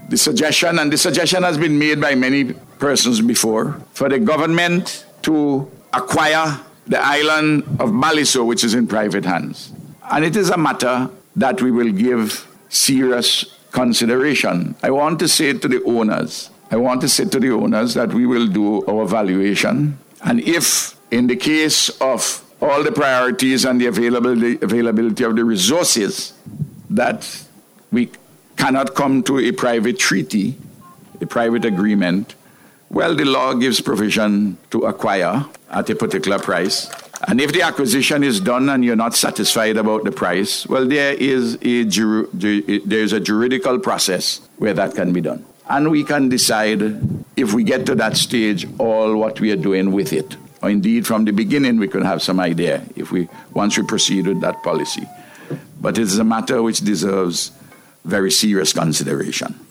the suggestion, and the suggestion has been made by many persons before, for the government to acquire the island of Baliso, which is in private hands. And it is a matter that we will give serious consideration. I want to say to the owners that we will do our valuation. And if, in the case of all the priorities and the availability of the resources, that we cannot come to a private treaty, a private agreement, well, the law gives provision to acquire at a particular price. And if the acquisition is done and you're not satisfied about the price, well, there is a juridical process where that can be done. And we can decide, if we get to that stage, all what we are doing with it. Or indeed, from the beginning, we could have some idea once we proceed with that policy. But it is a matter which deserves very serious consideration.